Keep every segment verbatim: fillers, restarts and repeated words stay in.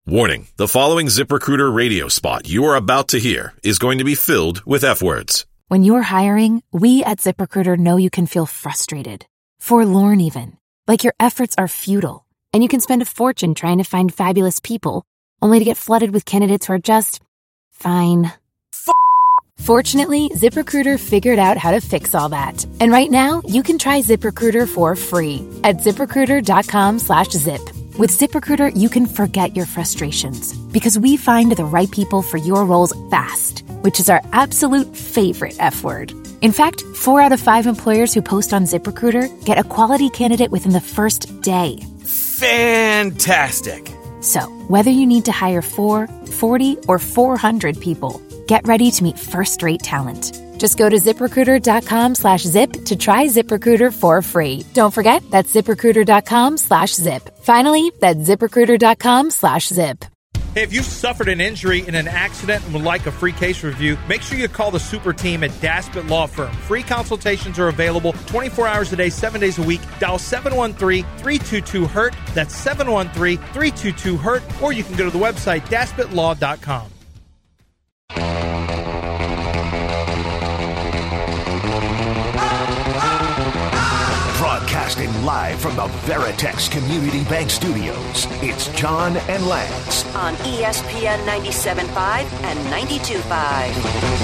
Warning, the following ZipRecruiter radio spot you are about to hear is going to be filled with F-words. When you're hiring, we at ZipRecruiter know you can feel frustrated, forlorn even, like your efforts are futile, and you can spend a fortune trying to find fabulous people, only to get flooded with candidates who are just fine. F- Fortunately, ZipRecruiter figured out how to fix all that. And right now, you can try ZipRecruiter for free at ZipRecruiter.com slash zip. With ZipRecruiter, you can forget your frustrations because we find the right people for your roles fast, which is our absolute favorite F word. In fact, four out of five employers who post on ZipRecruiter get a quality candidate within the first day. Fantastic. So, whether you need to hire four, forty, or four hundred people, get ready to meet first-rate talent. Just go to ZipRecruiter.com slash zip to try ZipRecruiter for free. Don't forget, that's ZipRecruiter.com slash zip. Finally, that's ZipRecruiter.com slash zip. Hey, if you've suffered an injury in an accident and would like a free case review, make sure you call the super team at Daspit Law Firm. Free consultations are available twenty-four hours a day, seven days a week. Dial seven one three, three two two, hurt. That's seven one three, three two two, hurt. Or you can go to the website daspit law dot com. Broadcasting live from the Veritex Community Bank Studios, it's John and Lance on E S P N ninety-seven point five and ninety-two point five.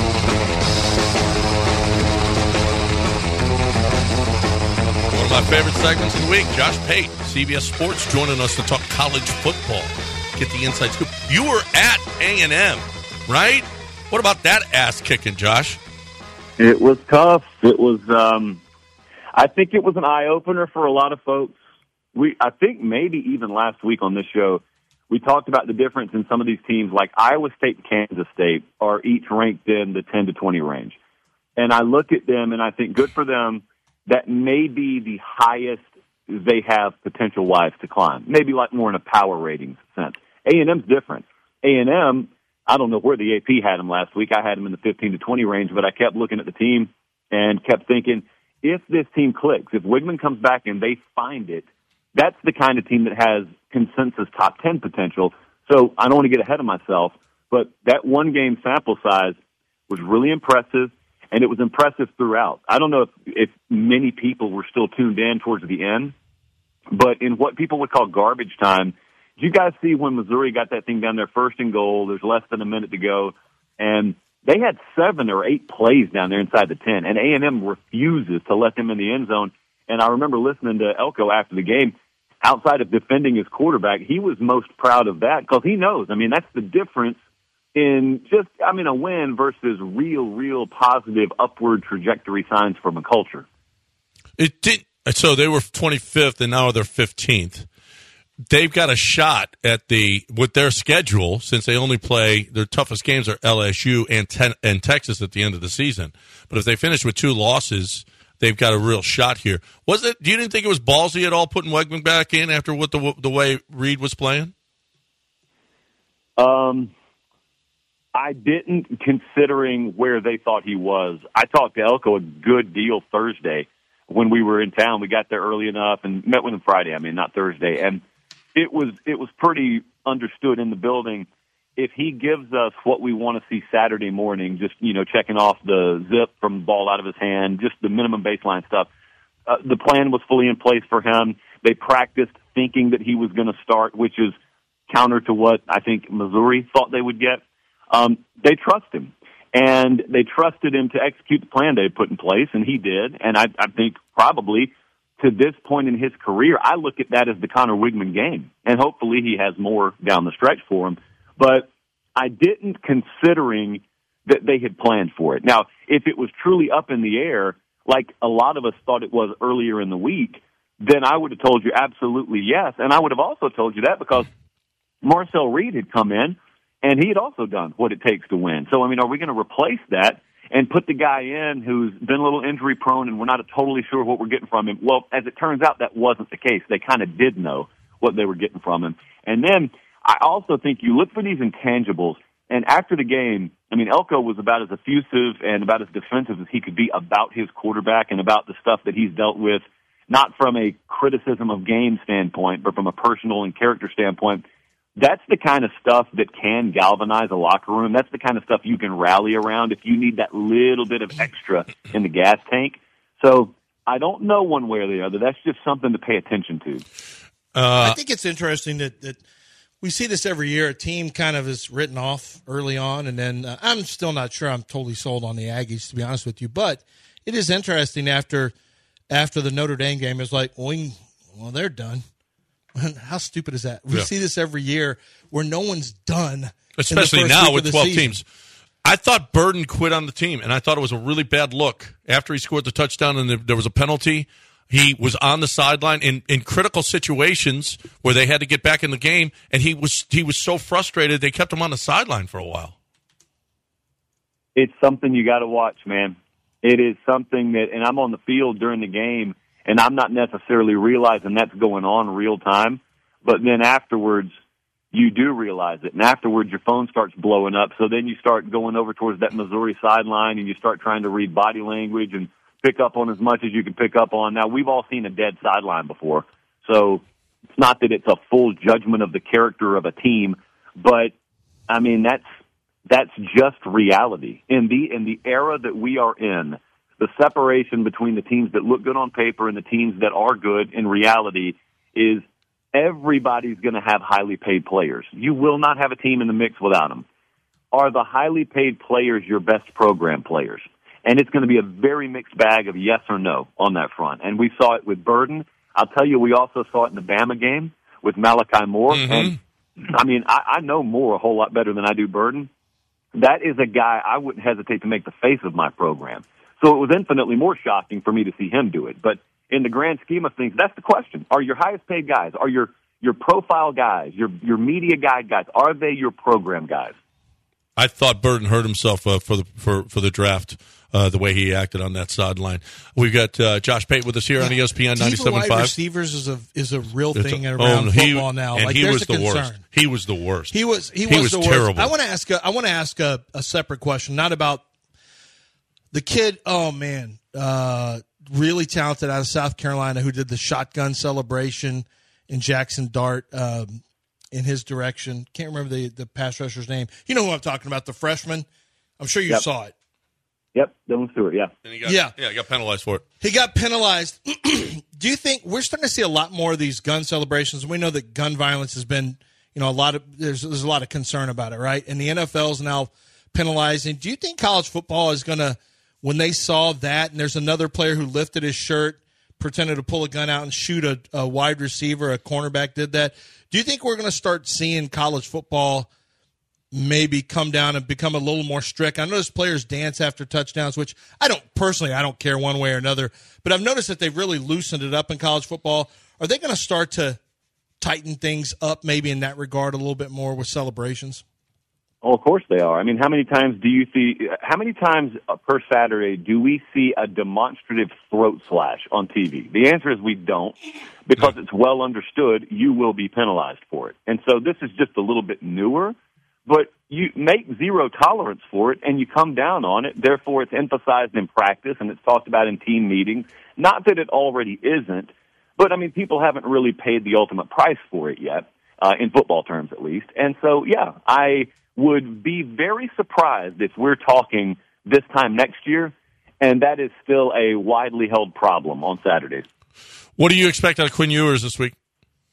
One of my favorite segments of the week, Josh Pate, C B S Sports, joining us to talk college football. Get the inside scoop. You were at A and M, right? What about that ass kicking, Josh? It was tough. It was. Um, I think it was an eye opener for a lot of folks. We, I think, maybe even last week on this show, we talked about the difference in some of these teams, like Iowa State and Kansas State, are each ranked in the ten to twenty range. And I look at them and I think, good for them. That may be the highest they have potential-wise to climb. Maybe like more in a power ratings sense. A and M's different. A and M. I don't know where the A P had him last week. I had him in the fifteen to twenty range, but I kept looking at the team and kept thinking, if this team clicks, if Wigman comes back and they find it, that's the kind of team that has consensus top ten potential. So I don't want to get ahead of myself, but that one-game sample size was really impressive, and it was impressive throughout. I don't know if, if many people were still tuned in towards the end, but in what people would call garbage time, did you guys see when Missouri got that thing down there first and goal? There's less than a minute to go, and they had seven or eight plays down there inside the ten, and A and M refuses to let them in the end zone. And I remember listening to Elko after the game, outside of defending his quarterback, he was most proud of that because he knows. I mean, that's the difference in just, I mean, a win versus real, real positive upward trajectory signs from a culture. It did. So they were twenty-fifth, and now they're fifteenth. They've got a shot at the with their schedule, since they only play their toughest games are L S U and ten, and Texas at the end of the season. But if they finish with two losses, they've got a real shot here. Was it? Do you didn't think it was ballsy at all putting Wegman back in after what the the way Reed was playing? Um, I didn't, considering where they thought he was. I talked to Elko a good deal Thursday when we were in town. We got there early enough and met with him Friday. I mean, not Thursday, and. It was it was pretty understood in the building. If he gives us what we want to see Saturday morning, just, you know, checking off the zip from the ball out of his hand, just the minimum baseline stuff, uh, the plan was fully in place for him. They practiced thinking that he was going to start, which is counter to what I think Missouri thought they would get. Um, they trust him, and they trusted him to execute the plan they put in place, and he did. And I, I think probably – to this point in his career, I look at that as the Connor Wigman game, and hopefully he has more down the stretch for him. But I didn't, considering that they had planned for it. Now, if it was truly up in the air, like a lot of us thought it was earlier in the week, then I would have told you absolutely yes, and I would have also told you that because Marcel Reed had come in, and he had also done what it takes to win. So, I mean, are we going to replace that and put the guy in who's been a little injury prone and we're not totally sure what we're getting from him? Well, as it turns out, that wasn't the case. They kind of did know what they were getting from him. And then I also think you look for these intangibles, and after the game, I mean, Elko was about as effusive and about as defensive as he could be about his quarterback and about the stuff that he's dealt with, not from a criticism of game standpoint, but from a personal and character standpoint. that's the kind of stuff that can galvanize a locker room. That's the kind of stuff you can rally around if you need that little bit of extra in the gas tank. So I don't know one way or the other. That's just something to pay attention to. Uh, I think it's interesting that, that we see this every year. A team kind of is written off early on, and then uh, I'm still not sure I'm totally sold on the Aggies, to be honest with you. But it is interesting after after the Notre Dame game. It's like, well, we, well they're done. How stupid is that? We yeah. see this every year where no one's done. Especially now with twelve season. teams. I thought Burden quit on the team, and I thought it was a really bad look. After he scored the touchdown and there was a penalty, he was on the sideline in, in critical situations where they had to get back in the game, and he was he was so frustrated they kept him on the sideline for a while. It's something you got to watch, man. It is something that, and I'm on the field during the game, and I'm not necessarily realizing that's going on real time, but then afterwards, you do realize it. And afterwards, your phone starts blowing up, so then you start going over towards that Missouri sideline, and you start trying to read body language and pick up on as much as you can pick up on. Now, we've all seen a dead sideline before, so it's not that it's a full judgment of the character of a team, but, I mean, that's that's just reality. In the in the era that we are in, the separation between the teams that look good on paper and the teams that are good in reality is everybody's going to have highly paid players. You will not have a team in the mix without them. Are the highly paid players your best program players? And it's going to be a very mixed bag of yes or no on that front. And we saw it with Burden. I'll tell you, we also saw it in the Bama game with Malachi Moore. Mm-hmm. And, I mean, I, I know Moore a whole lot better than I do Burden. That is a guy I wouldn't hesitate to make the face of my program. So it was infinitely more shocking for me to see him do it. But in the grand scheme of things, that's the question. Are your highest paid guys, are your, your profile guys, your, your media guide guys, are they your program guys? I thought Burden hurt himself uh, for the for, for the draft, uh, the way he acted on that sideline. We've got uh, Josh Pate with us here yeah. on E S P N ninety-seven point five. Wide receivers is a is a real it's thing a, around oh, he, football now. And like, he there's was a the concern. worst. He was the worst. He was he, he was, was the worst. terrible. I want to ask a, I want to ask a, a separate question, not about the kid. Oh man, uh, really talented out of South Carolina who did the shotgun celebration in Jackson Dart. Um, in his direction. Can't remember the, the pass rusher's name. You know who I'm talking about, the freshman. I'm sure you yep. saw it. Yep, Dylan Stewart, yeah. And he got, yeah. Yeah, he got penalized for it. He got penalized. Do you think we're starting to see a lot more of these gun celebrations? We know that gun violence has been, you know, a lot of there's there's a lot of concern about it, right? And the N F L is now penalizing. Do you think college football is going to, when they saw that, and there's another player who lifted his shirt, pretended to pull a gun out and shoot a, a wide receiver, a cornerback did that. Do you think we're going to start seeing college football maybe come down and become a little more strict? I notice players dance after touchdowns, which I don't personally, I don't care one way or another, but I've noticed that they've really loosened it up in college football. Are they going to start to tighten things up maybe in that regard a little bit more with celebrations? Oh, of course they are. I mean, how many times do you see, how many times per Saturday do we see a demonstrative throat slash on T V? The answer is we don't, because it's well understood you will be penalized for it. And so this is just a little bit newer, but you make zero tolerance for it and you come down on it. Therefore, it's emphasized in practice and it's talked about in team meetings. Not that it already isn't, but I mean, people haven't really paid the ultimate price for it yet, uh, in football terms at least. And so, yeah, I would be very surprised if we're talking this time next year, and that is still a widely held problem on Saturdays. What do you expect out of Quinn Ewers this week?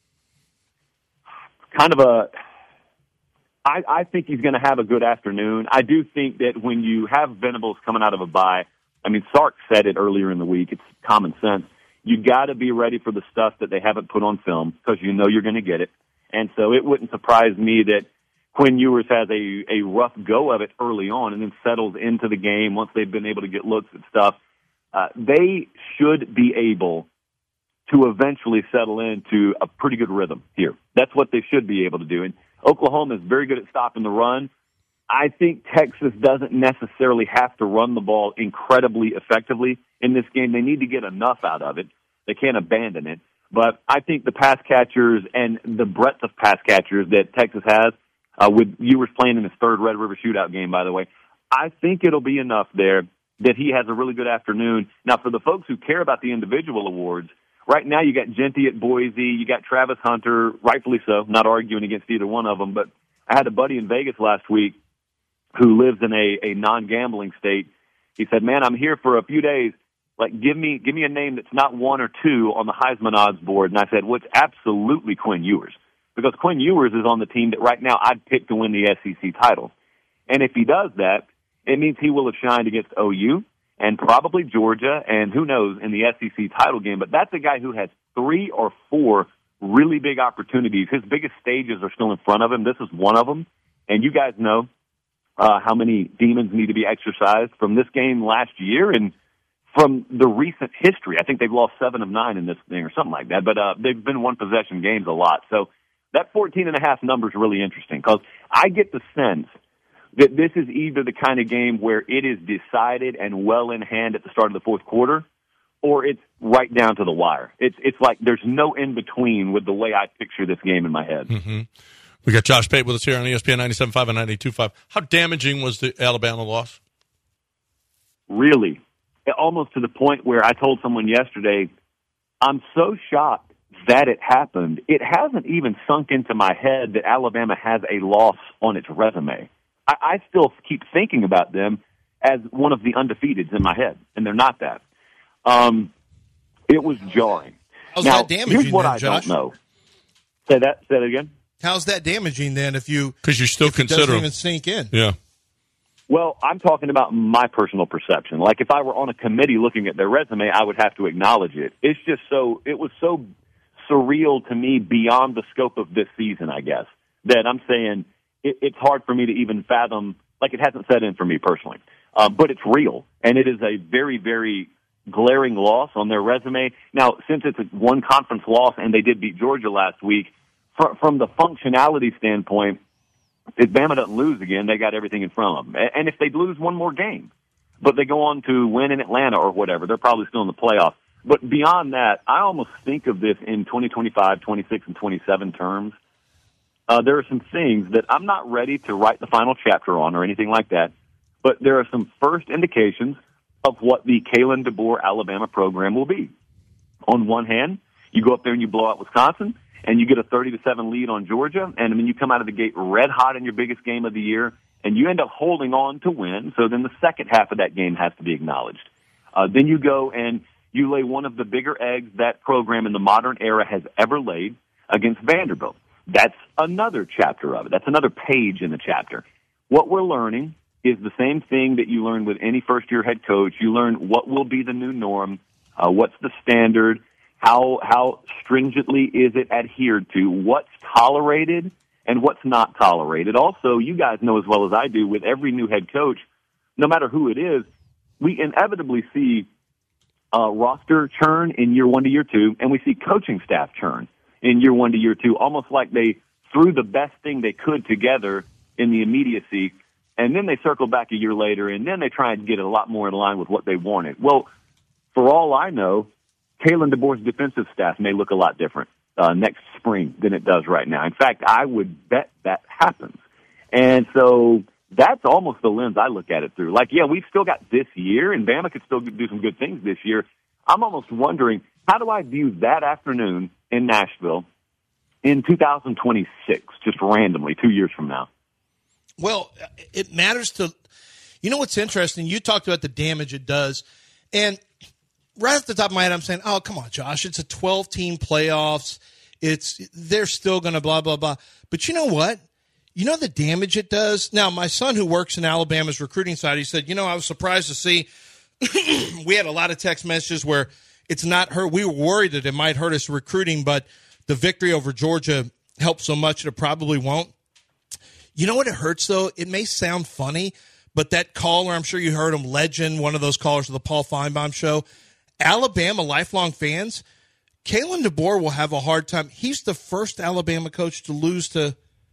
Kind of a I, I think he's going to have a good afternoon. I do think that when you have Venables coming out of a bye, I mean, Sark said it earlier in the week, it's common sense. You got to be ready for the stuff that they haven't put on film because you know you're going to get it. And so it wouldn't surprise me that Quinn Ewers has a, a rough go of it early on and then settles into the game once they've been able to get looks at stuff. Uh, they should be able to eventually settle into a pretty good rhythm here. That's what they should be able to do. And Oklahoma is very good at stopping the run. I think Texas doesn't necessarily have to run the ball incredibly effectively in this game. They need to get enough out of it. They can't abandon it. But I think the pass catchers and the breadth of pass catchers that Texas has, uh, with Ewers playing in his third Red River Shootout game, by the way, I think it'll be enough there that he has a really good afternoon. Now, for the folks who care about the individual awards, right now you got Genty at Boise, you got Travis Hunter, rightfully so, not arguing against either one of them, but I had a buddy in Vegas last week who lives in a, a non-gambling state. He said, man, I'm here for a few days. Like, give me give me a name that's not one or two on the Heisman odds board. And I said, well, it's absolutely Quinn Ewers, because Quinn Ewers is on the team that right now I'd pick to win the S E C title. And if he does that, it means he will have shined against O U and probably Georgia and who knows in the S E C title game. But that's a guy who has three or four really big opportunities. His biggest stages are still in front of him. This is one of them. And you guys know uh, how many demons need to be exercised from this game last year and from the recent history. I think they've lost seven of nine in this thing or something like that, but uh, they've been one-possession games a lot. So that fourteen and a half number is really interesting because I get the sense that this is either the kind of game where it is decided and well in hand at the start of the fourth quarter, or it's right down to the wire. It's it's like there's no in-between with the way I picture this game in my head. Mm-hmm. We got Josh Pate with us here on E S P N ninety-seven point five and ninety-two point five. How damaging was the Alabama loss? Really? Almost to the point where I told someone yesterday, I'm so shocked that it happened. It hasn't even sunk into my head that Alabama has a loss on its resume. I, I still keep thinking about them as one of the undefeateds in my head, and they're not that. Um, it was jarring. How's now, that damaging here's what then, I Josh? don't know. Say that. Say that again. How's that damaging then? If you because you still if consider it doesn't them. even sink in. Yeah. Well, I'm talking about my personal perception. Like if I were on a committee looking at their resume, I would have to acknowledge it. It's just so, it was so surreal to me beyond the scope of this season, I guess, that I'm saying it, it's hard for me to even fathom, like it hasn't set in for me personally. Uh, but it's real, and it is a very, very glaring loss on their resume. Now, since it's a one conference loss and they did beat Georgia last week, fr- from the functionality standpoint, if Bama doesn't lose again, they got everything in front of them. And if they lose one more game, but they go on to win in Atlanta or whatever, they're probably still in the playoffs. But beyond that, I almost think of this in twenty twenty-five, twenty-six, and twenty-seven terms. Uh, there are some things that I'm not ready to write the final chapter on or anything like that, but there are some first indications of what the Kalen DeBoer Alabama program will be. On one hand, you go up there and you blow out Wisconsin, and you get a thirty to seven lead on Georgia, and I mean, you come out of the gate red hot in your biggest game of the year, and you end up holding on to win, so then the second half of that game has to be acknowledged. Uh, then you go and you lay one of the bigger eggs that program in the modern era has ever laid against Vanderbilt. That's another chapter of it. That's another page in the chapter. What we're learning is the same thing that you learn with any first-year head coach. You learn what will be the new norm, uh, what's the standard, How how stringently is it adhered to? What's tolerated and what's not tolerated? Also, you guys know as well as I do, with every new head coach, no matter who it is, we inevitably see uh, roster churn in year one to year two, and we see coaching staff churn in year one to year two, almost like they threw the best thing they could together in the immediacy, and then they circle back a year later, and then they try and get it a lot more in line with what they wanted. Well, for all I know, Kalen DeBoer's defensive staff may look a lot different uh, next spring than it does right now. In fact, I would bet that happens. And so that's almost the lens I look at it through. Like, yeah, we've still got this year, and Bama could still do some good things this year. I'm almost wondering, how do I view that afternoon in Nashville in two thousand twenty-six, just randomly, two years from now? Well, it matters to – you know what's interesting? You talked about the damage it does, and – right off the top of my head, I'm saying, oh, come on, Josh. It's a twelve-team playoffs. It's they're still going to blah, blah, blah. But you know what? You know the damage it does? Now, my son who works in Alabama's recruiting side, he said, you know, I was surprised to see we had a lot of text messages where it's not hurt. We were worried that it might hurt us recruiting, but the victory over Georgia helped so much that it probably won't. You know what it hurts, though? It may sound funny, but that caller, I'm sure you heard him, Legend, one of those callers of the Paul Feinbaum show, Alabama lifelong fans, Kalen DeBoer will have a hard time. He's the first Alabama coach to lose to,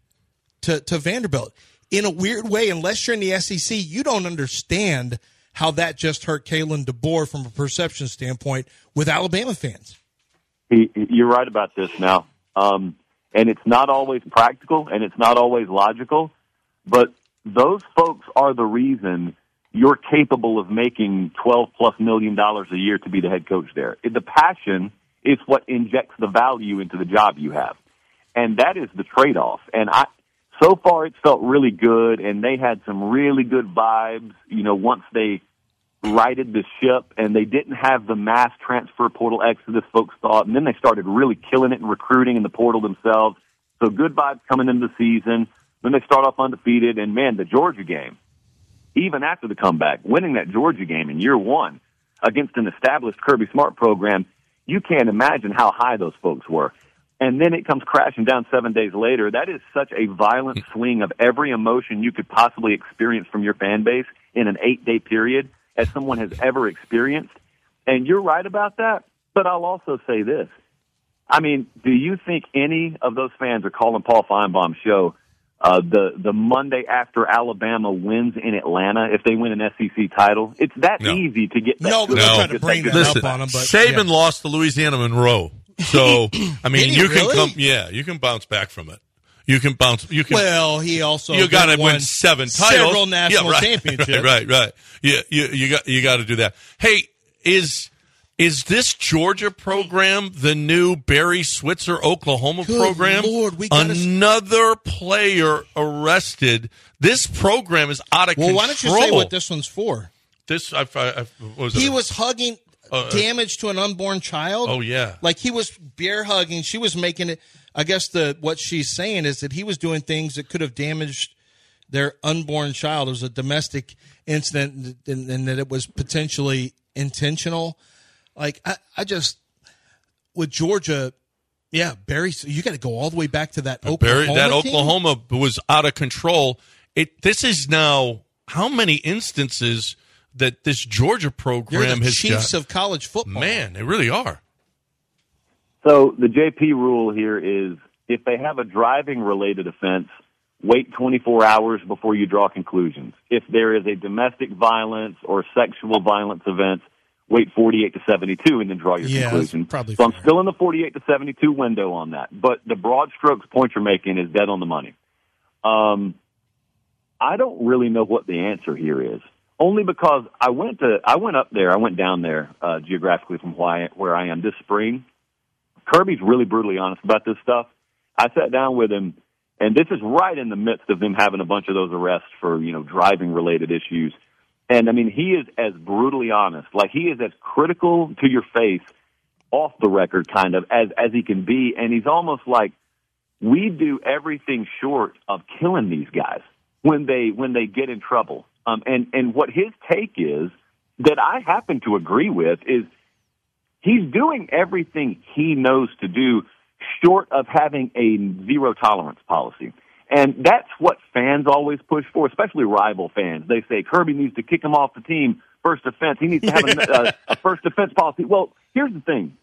to to Vanderbilt. In a weird way, unless you're in the S E C, you don't understand how that just hurt Kalen DeBoer from a perception standpoint with Alabama fans. He, you're right about this now. Um, and it's not always practical, and it's not always logical, but those folks are the reason you're capable of making twelve plus million dollars a year to be the head coach there. The passion is what injects the value into the job you have. And that is the trade-off. And I, so far it's felt really good, and they had some really good vibes, you know, once they righted the ship and they didn't have the mass transfer portal exodus folks thought, and then they started really killing it in recruiting in the portal themselves. So good vibes coming into the season. Then they start off undefeated, and man, the Georgia game, even after the comeback, winning that Georgia game in year one against an established Kirby Smart program, you can't imagine how high those folks were. And then it comes crashing down seven days later. That is such a violent swing of every emotion you could possibly experience from your fan base in an eight-day period as someone has ever experienced. And you're right about that, but I'll also say this. I mean, do you think any of those fans are calling Paul Feinbaum's show uh, the, the Monday after Alabama wins in Atlanta if they win an S E C title? It's that No. easy to get that. No, but good- they're No. trying to bring that Listen, up on him. But, Saban yeah. lost to Louisiana Monroe. So, I mean, Did he you can really? come, yeah, you can bounce back from it. You can bounce, you can. Well, he also you got to then won win seven titles, several national yeah, right, championships. Right, right, right. Yeah, you, you got you got to do that. Hey, is is this Georgia program the new Barry Switzer Oklahoma Good program? Lord, we gotta- Another player arrested. This program is out of Well, control. why don't you say what this one's for? This I, I, I what was He it? was hugging Uh, damage to an unborn child. Oh, yeah. Like he was bear hugging. She was making it. I guess the what she's saying is that he was doing things that could have damaged their unborn child. It was a domestic incident, and, and that it was potentially intentional. Like I, I just with Georgia, yeah, Barry. You got to go all the way back to that Oklahoma. Barry, that team? Oklahoma was out of control. It this is now how many instances that this Georgia You're program the has Chiefs got. of college football. Man, they really are. So the J P rule here is if they have a driving-related offense, wait twenty-four hours before you draw conclusions. If there is a domestic violence or sexual violence event, wait forty-eight to seventy-two and then draw your Yeah, that's conclusion. probably so I'm fair. still in the forty-eight to seventy-two window on that. But the broad strokes point you're making is dead on the money. Um, I don't really know what the answer here is. Only because I went to, I went up there, I went down there uh, geographically from why, where I am this spring. Kirby's really brutally honest about this stuff. I sat down with him, and this is right in the midst of them having a bunch of those arrests for, you know, driving-related issues. And, I mean, he is as brutally honest. Like, he is as critical to your face, off the record kind of, as, as he can be. And he's almost like, we do everything short of killing these guys when they when they get in trouble. Um, and, and what his take is that I happen to agree with is he's doing everything he knows to do short of having a zero-tolerance policy. And that's what fans always push for, especially rival fans. They say Kirby needs to kick him off the team, first offense. He needs to have a, a, a first defense policy. Well, here's the thing.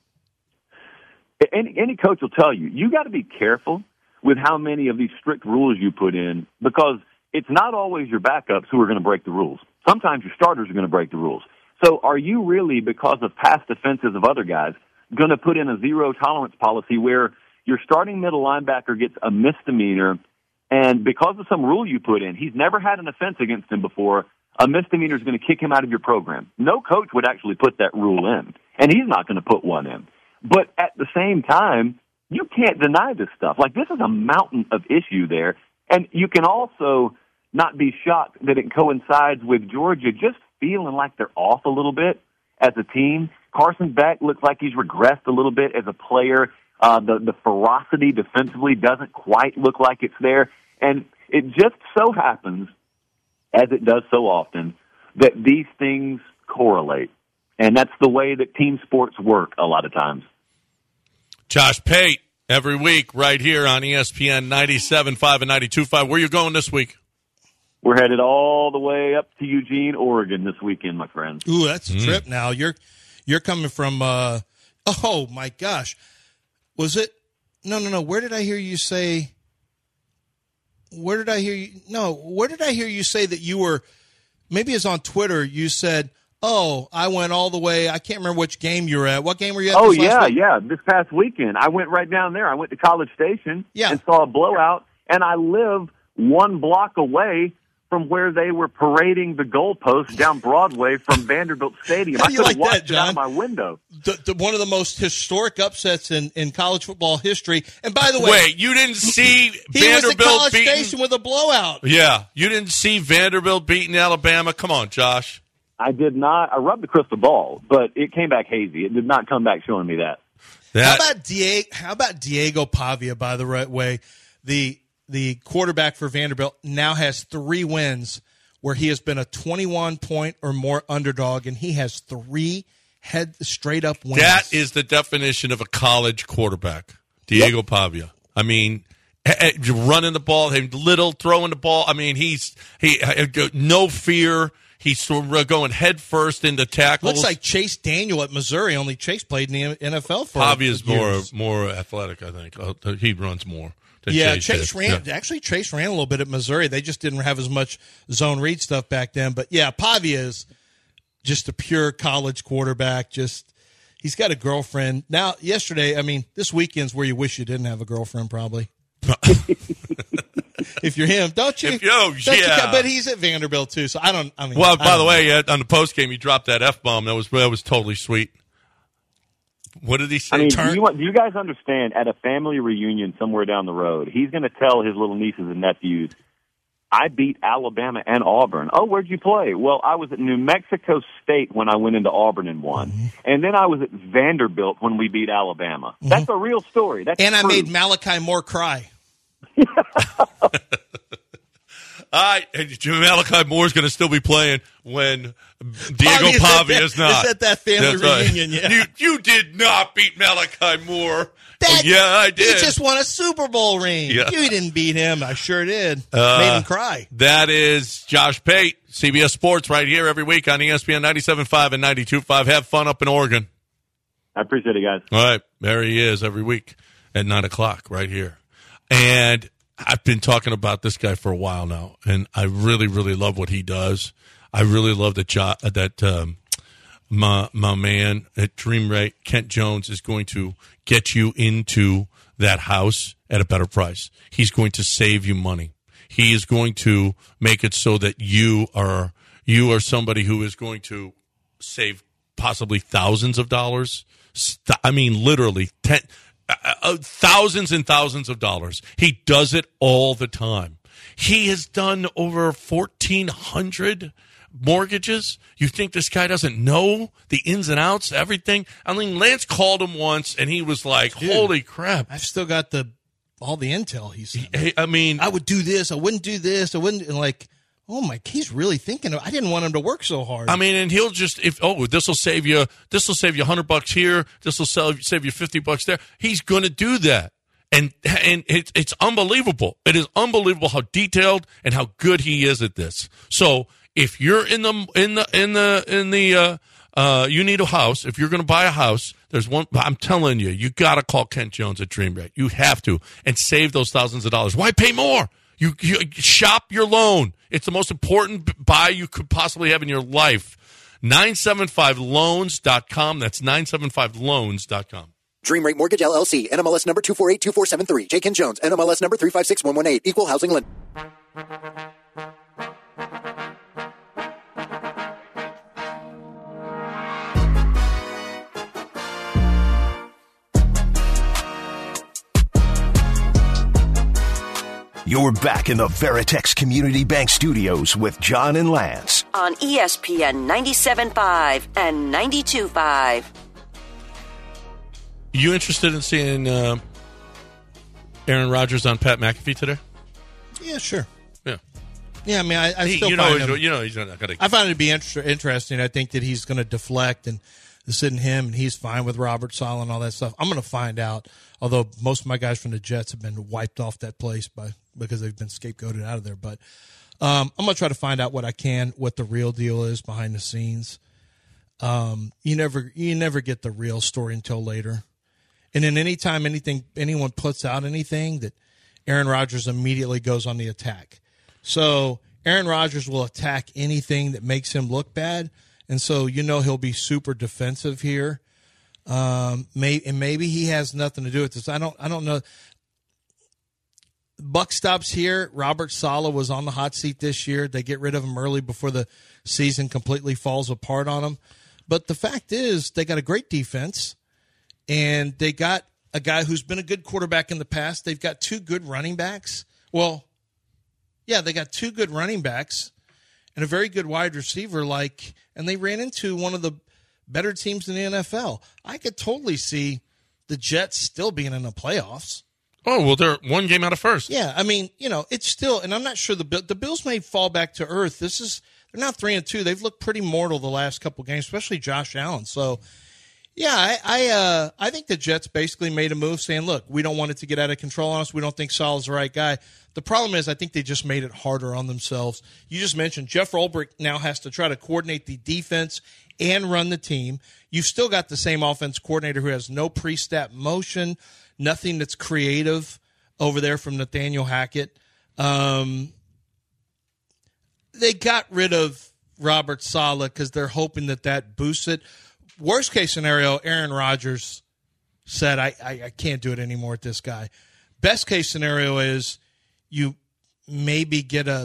Any, any coach will tell you, you got to be careful with how many of these strict rules you put in because it's not always your backups who are going to break the rules. Sometimes your starters are going to break the rules. So are you really, because of past offenses of other guys, going to put in a zero-tolerance policy where your starting middle linebacker gets a misdemeanor, and because of some rule you put in, he's never had an offense against him before, a misdemeanor is going to kick him out of your program? No coach would actually put that rule in, and he's not going to put one in. But at the same time, you can't deny this stuff. Like, this is a mountain of issue there, and you can also not be shocked that it coincides with Georgia just feeling like they're off a little bit as a team. Carson Beck looks like he's regressed a little bit as a player. Uh, the, the ferocity defensively doesn't quite look like it's there. And it just so happens, as it does so often, that these things correlate. And that's the way that team sports work a lot of times. Josh Pate, every week right here on E S P N ninety-seven point five and ninety-two point five. Where you going this week? We're headed all the way up to Eugene, Oregon this weekend, my friends. Ooh, that's a Mm. trip now. You're you're coming from uh oh my gosh. Was it no no no, where did I hear you say where did I hear you no, where did I hear you say that you were maybe it's on Twitter, you said, oh, I went all the way, I can't remember which game you were at. What game were you at? Oh, this last yeah, week? yeah. This past weekend, I went right down there. I went to College Station Yeah. and saw a blowout, and I live one block away from where they were parading the goalposts down Broadway from Vanderbilt Stadium. How I do you could like have watched that, it out John? of my window. The, the, one of the most historic upsets in, in college football history. And by the way, Wait, you didn't see he Vanderbilt was at College beating? Station with a blowout. Yeah, you didn't see Vanderbilt beating Alabama? Come on, Josh. I did not. I rubbed the crystal ball, but it came back hazy. It did not come back showing me that. That, How about Diego? How about Diego Pavia? By the right way, the the quarterback for Vanderbilt now has three wins where he has been a twenty-one point or more underdog, and he has three head straight up wins. that is the definition of a college quarterback, Diego yep. Pavia. I mean, running the ball, little throwing the ball. I mean, he's he no fear. He's going head first into tackles. Looks like Chase Daniel at Missouri. Only Chase played in the N F L for Pavia's years. more more athletic, I think. He runs more. Yeah, Chase, Chase ran. Yeah. Actually, Chase ran a little bit at Missouri. They just didn't have as much zone read stuff back then. But yeah, Pavia is just a pure college quarterback. Just he's got a girlfriend now. Yesterday, I mean, this weekend's where you wish you didn't have a girlfriend, probably. If you're him, don't you? If, oh, don't yeah. You, but he's at Vanderbilt too, so I don't. I mean, well, by the know. way, on the post game, he dropped that F bomb. That was that was totally sweet. What did he say? I mean, Turn- do, you want, do you guys understand? At a family reunion somewhere down the road, he's going to tell his little nieces and nephews, "I beat Alabama and Auburn." Oh, where'd you play? Well, I was at New Mexico State when I went into Auburn and won, mm-hmm. and then I was at Vanderbilt when we beat Alabama. Mm-hmm. That's a real story. That's and true. I made Malachi Moore cry. All right, Malachi Moore's going to still be playing when Diego Pavia is not. Is at that family That's reunion, right. yeah. You, you did not beat Malachi Moore. That, oh, yeah, I did. He just won a Super Bowl ring. Yeah. You didn't beat him. I sure did. Uh, Made him cry. That is Josh Pate, C B S Sports, right here every week on E S P N ninety-seven point five and ninety-two point five. Have fun up in Oregon. I appreciate it, guys. All right, there he is every week at nine o'clock right here. And I've been talking about this guy for a while now, and I really, really love what he does. I really love that jo- that um, my my man at Dream Rate, Kent Jones, is going to get you into that house at a better price. He's going to save you money. He is going to make it so that you are you are somebody who is going to save possibly thousands of dollars. St- I mean, literally ten. Uh, thousands and thousands of dollars. He does it all the time. He has done over fourteen hundred mortgages. You think this guy doesn't know the ins and outs, everything? I mean, Lance called him once, and he was like, Dude, holy crap. I've still got the all the intel he said. He, I mean, I would do this. I wouldn't do this. I wouldn't. And like, oh, my, he's really thinking. Of, I didn't want him to work so hard. I mean, and he'll just, if oh, this will save you, this will save you one hundred bucks here, this will save, save you fifty bucks there. He's going to do that. And and it's it's unbelievable. It is unbelievable how detailed and how good he is at this. So if you're in the in the in the in the uh, uh, you need a house. If you're going to buy a house, there's one. I'm telling you, you got to call Kent Jones at Dream Rate. You have to and save those thousands of dollars. Why pay more? You, you shop your loan. It's the most important buy you could possibly have in your life. nine seven five loans dot com. That's nine seven five loans dot com. Dream Rate Mortgage, L L C, N M L S number two four eight two four seven three. J. Ken Jones, N M L S number three five six one one eight. Equal housing lender. You're back in the Veritex Community Bank Studios with John and Lance. On E S P N ninety-seven point five and ninety-two point five. You interested in seeing uh, Aaron Rodgers on Pat McAfee today? Yeah, sure. Yeah. Yeah, I mean, I, I he, still you know, find him, you know he's not going to. I find it to be inter- interesting. I think that he's going to deflect and sitting him, and he's fine with Robert Saleh and all that stuff. I'm going to find out, although most of my guys from the Jets have been wiped off that place by because they've been scapegoated out of there. But um, I'm going to try to find out what I can, what the real deal is behind the scenes. Um, you never you never get the real story until later. And then anytime anything anyone puts out anything, that Aaron Rodgers immediately goes on the attack. So Aaron Rodgers will attack anything that makes him look bad, and so you know he'll be super defensive here. Um, may, and maybe he has nothing to do with this. I don't. I don't know. buck stops here. Robert Saleh was on the hot seat this year. They get rid of him early before the season completely falls apart on him. But the fact is, they got a great defense, and they got a guy who's been a good quarterback in the past. They've got two good running backs. Well, yeah, they got two good running backs and a very good wide receiver. Like, and they ran into one of the better teams in the N F L. I could totally see the Jets still being in the playoffs. Oh, well, they're one game out of first. Yeah, I mean, you know, it's still, and I'm not sure the the Bills may fall back to earth. This is they're now three and two. They've looked pretty mortal the last couple games, especially Josh Allen. So, yeah, I I, uh, I think the Jets basically made a move saying, look, we don't want it to get out of control on us. We don't think Saleh's the right guy. The problem is, I think they just made it harder on themselves. You just mentioned Jeff Ulbrich now has to try to coordinate the defense and run the team. You've still got the same offense coordinator who has no pre-snap motion, nothing that's creative over there from Nathaniel Hackett. Um, they got rid of Robert Saleh because they're hoping that that boosts it. Worst case scenario, Aaron Rodgers said, I, I, I can't do it anymore with this guy. Best case scenario is you maybe get a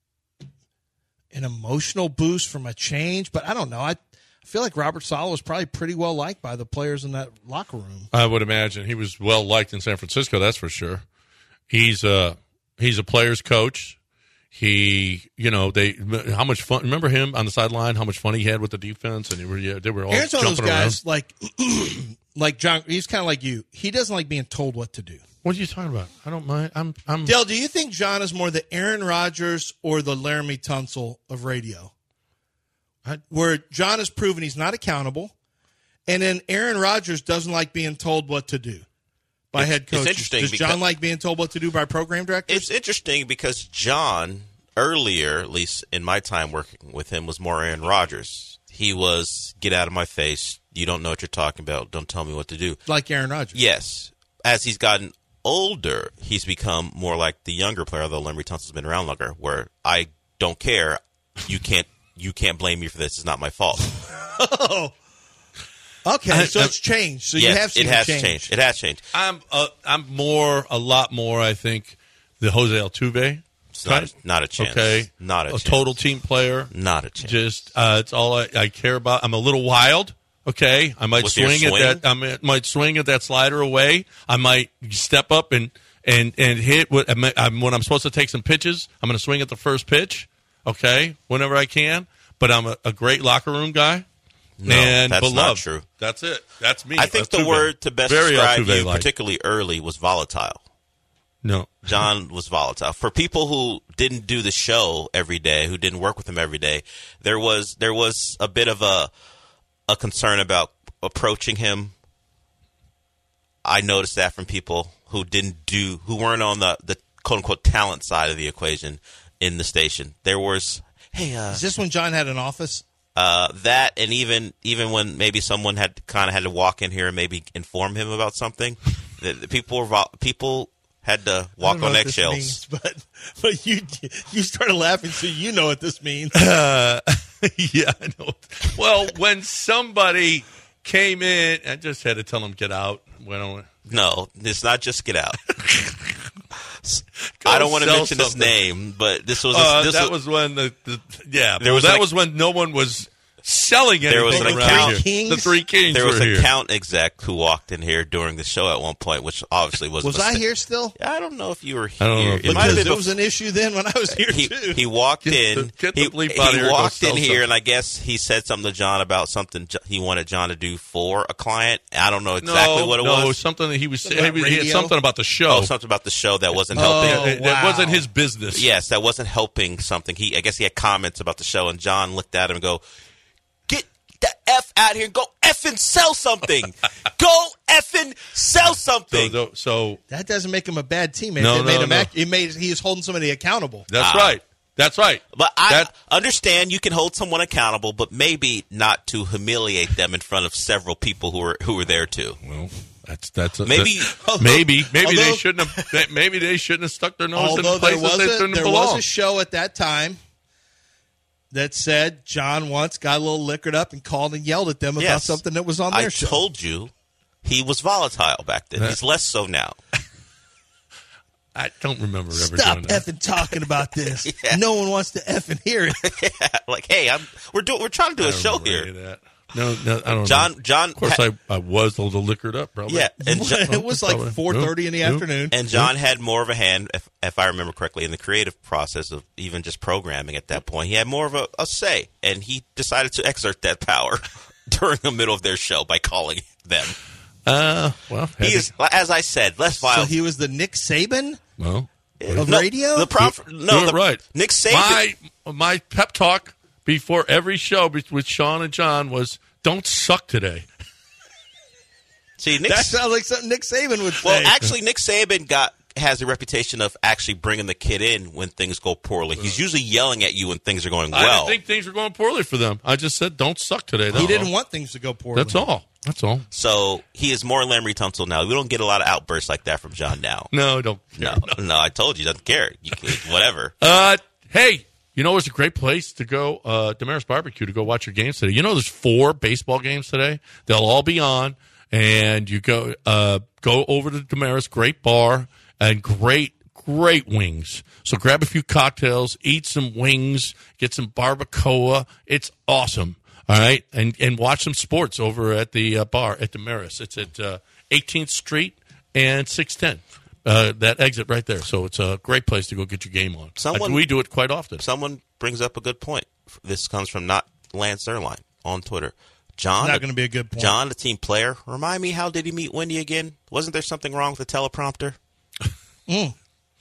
an emotional boost from a change, but I don't know. I feel like Robert Saleh was probably pretty well liked by the players in that locker room. I would imagine he was well liked in San Francisco. That's for sure. He's a he's a player's coach. He, you know, they how much fun. Remember him on the sideline? How much fun he had with the defense, and they were yeah, they were all Aaron's one jumping of those guys around. like like John. He's kind of like you. He doesn't like being told what to do. What are you talking about? I don't mind. I'm I'm Dale, do you think John is more the Aaron Rodgers or the Laramie Tunsil of radio? I, Where John has proven he's not accountable, and then Aaron Rodgers doesn't like being told what to do by it's, head coaches. It's interesting Does John like being told what to do by program directors? It's interesting because John, earlier, at least in my time working with him, was more Aaron Rodgers. He was, get out of my face. You don't know what you're talking about. Don't tell me what to do. Like Aaron Rodgers. Yes. As he's gotten older, he's become more like the younger player, although Laramie Tunsil's been around longer, where I don't care. You can't you can't blame me for this. It's not my fault. Oh. Okay, so it's changed. So yes, you have seen it has change. changed. It has changed. I'm uh, I'm more a lot more. I think the Jose Altuve. It's not, not a chance. Okay, not a, a chance. total team player. Not a chance. Just uh, it's all I, I care about. I'm a little wild. Okay, I might With swing, your swing? at that. I might, might swing at that slider away. I might step up and and and hit what I'm, when I'm supposed to take some pitches. I'm going to swing at the first pitch. Okay, whenever I can. But I'm a, a great locker room guy. No, and that's beloved. not true. That's it. That's me. I think Altuve. the word to best Very describe you, Altuve-like. particularly early, was volatile. No. John was volatile. For people who didn't do the show every day, who didn't work with him every day, there was there was a bit of a a concern about approaching him. I noticed that from people who didn't do who weren't on the, the quote unquote talent side of the equation in the station. There was hey uh Is this when John had an office? Uh, that and even even when maybe someone had kind of had to walk in here and maybe inform him about something, the, the people were vo- people had to walk I don't know on what this eggshells. means, but but you you started laughing, so you know what this means. Uh, yeah, I know. Well, when somebody came in, I just had to tell them get out. When I, No, it's not just get out. I don't want to sell mention his something. name, but this was a, Uh, this that was, was when the, the yeah. There was that an- was when no one was selling anything There was an around account- here. Kings? The Three Kings there was were an here. account exec who walked in here during the show at one point, which obviously was. a Was I mistake. here still? I don't know if you were here. I don't know if It you might have Because been there was an issue then when I was here he, too. he walked Get in. the- get the he bleep out of he here and go walked sell in here, something. and I guess he said something to John about something Jo- he wanted John to do for a client. I don't know exactly no, what it no, was. something that he was Something saying. about He had radio? something about the show. Oh, something about the show that wasn't Oh, helping. It, it wow. wasn't his business. Yes, that wasn't helping something. He, I guess, he had comments about the show, and John looked at him and go, "Get the f out here and go effing sell something. Go effing sell something." So, so That doesn't make him a bad teammate. No, it made no, him no. act, it made he is holding somebody accountable. that's Ah. right. That's right. But I That- understand you can hold someone accountable, but maybe not to humiliate them in front of several people who were who were there too. Well, that's that's a, Maybe- that- maybe maybe they although- shouldn't have maybe they shouldn't have stuck their nose Although in there places was they a, shouldn't there belong. was a show at that time that said John once got a little liquored up and called and yelled at them about Yes. something that was on their I show. told you he was volatile back then. He's less so now. I don't remember ever Stop doing that. effing talking about this. Yeah. No one wants to effing hear it. yeah, like, hey, I'm we're doing we're trying to do I a don't show remember here. any of that. No, no, I don't John, know. John, Of course, ha- I, I was a little liquored up, probably. Yeah, and John, It was like Probably. four thirty in the Nope. afternoon. and John had more of a hand, if, if I remember correctly, in the creative process of even just programming at that point. He had more of a, a say, and he decided to exert that power during the middle of their show by calling them. Uh, well, He is, as I said, less So vile. he was the Nick Saban well, of no, radio? The prof, do- no, do it the, right. Nick Saban. My my pep talk before every show be- with Sean and John was, "Don't suck today." See, Nick. That sounds like something Nick Saban would say. Well, actually, Nick Saban got has a reputation of actually bringing the kid in when things go poorly. He's usually yelling at you when things are going I well. didn't think things were going poorly for them. I just said, "Don't suck today." That's he all. didn't want things to go poorly. That's all. That's all. So he is more Larry Tunsil now. We don't get a lot of outbursts like that from John now. No, don't. No, no, I told you, he doesn't care. You can, whatever. Uh, hey, you know, it's a great place to go, uh, Damaris Barbecue, to go watch your games today. You know, there's four baseball games today. They'll all be on, and you go uh, go over to Damaris, great bar, and great, great wings. So grab a few cocktails, eat some wings, get some barbacoa. It's awesome. All right, and and watch some sports over at the uh, bar at Damaris. It's at uh, eighteenth Street and six ten. Uh, that exit right there. So it's a great place to go get your game on. Someone- Uh, we do it quite often. Someone brings up a good point. This comes from not Lance Zerline on Twitter. John, Not going to be a good point. John, the team player. Remind me, how did he meet Wendy again? Wasn't there something wrong with the teleprompter? Mm.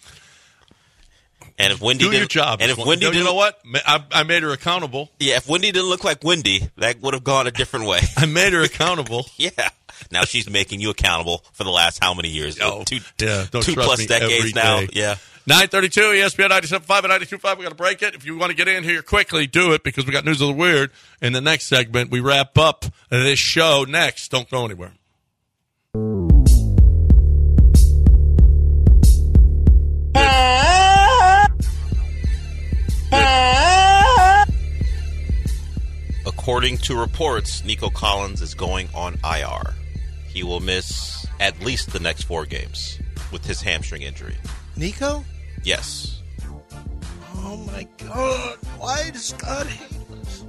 And if Wendy Do didn't, your job. and if You Wendy know, didn't, you know what? Ma- I, I made her accountable. yeah, if Wendy didn't look like Wendy, that would have gone a different way. I made her accountable. Yeah. Now she's making you accountable for the last how many years? Oh, two, yeah, don't two trust plus me decades every now. day. Yeah. nine thirty-two, E S P N ninety-seven point five and ninety-two point five. We got to break it. If you want to get in here quickly, do it, because we got News of the Weird. In the next segment, we wrap up this show next. Don't go anywhere. According to reports, Nico Collins is going on I R. He will miss at least the next four games with his hamstring injury. Nico? Yes. Oh, my God. Why does God hate us?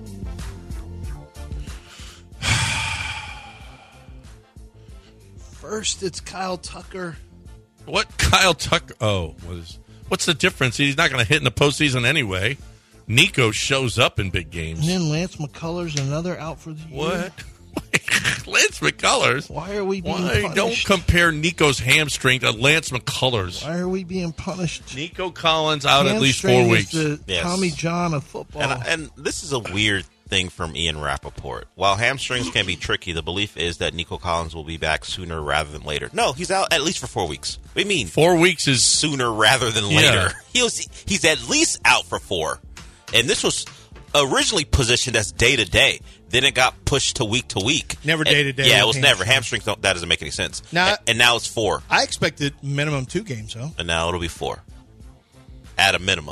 First, it's Kyle Tucker. What Kyle Tucker? Oh, what is, what's the difference? He's not going to hit in the postseason anyway. Nico shows up in big games. And then Lance McCullers, another out for the year. What? Lance McCullers? Why are we being Why punished? don't compare Nico's hamstring to Lance McCullers? Why are we being punished? Nico Collins out at least Hamstring four is weeks. the Yes. Tommy John of football. And, and this is a weird thing from Ian Rappaport. While hamstrings can be tricky, the belief is that Nico Collins will be back sooner rather than later. No, he's out at least for four weeks. What do you mean? Four weeks is Sooner rather than Yeah. later. He was, he's at least out for four. And this was originally positioned as day to day. Then it got pushed to week to week. Never And- day to day Yeah, it with was never. hamstrings. Hamstrings don't, that doesn't make any sense. Now- and, and now it's four. I expected minimum two games, though. And now it'll be four. At a minimum.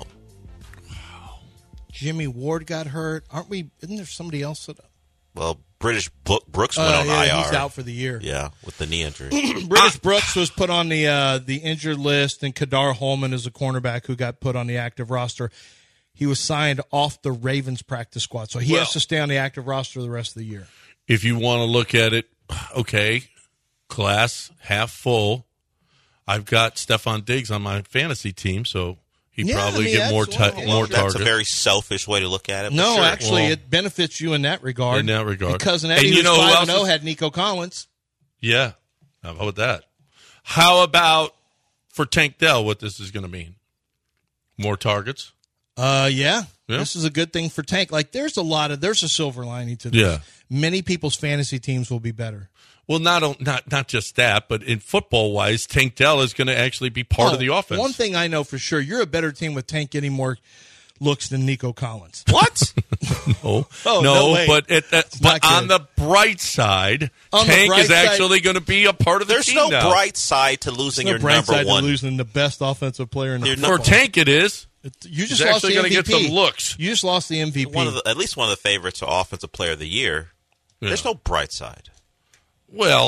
Jimmy Ward got hurt. Aren't we? Isn't there somebody else that? Well, British Bo- Brooks went Uh, on yeah, I R. he's out for the year. Yeah, with the knee injury. British Brooks was put on the uh, the injured list, and Kadar Holman is a cornerback who got put on the active roster. He was signed off the Ravens practice squad, so he Well- has to stay on the active roster the rest of the year. if you want to look at it, okay, glass half full. I've got Stephon Diggs on my fantasy team, so he Yeah, probably I mean, get that's more one- ti- well, more That's targets. a very selfish way to look at it. but No, sure. actually, Well, it benefits you in that regard. in that regard. because an And Eddie you who's know who five else and zero is- had Nico Collins. Yeah, how about that? How about for Tank Dell? What this is going to mean? More targets. Uh, yeah. Yeah. This is a good thing for Tank. Like, there's a lot of there's a silver lining to this. Yeah. Many people's fantasy teams will be better. Well, not not not just that, but in football wise, Tank Dell is going to actually be part Oh, of the offense. One thing I know for sure, you're a better team with Tank getting more looks than Nico Collins. What? No, Oh, no no, way. but it, uh, not but on good. the bright side, On the Tank bright is side- actually going to be a part of the There's team no now. bright side to losing No your bright number side to one. losing the best offensive player in the You're football. For Tank, it is. You just He's lost actually the gonna M V P. get some looks. You just lost the M V P. One of the, at least one of the favorites for Offensive Player of the Year. Yeah. There's no bright side. Well,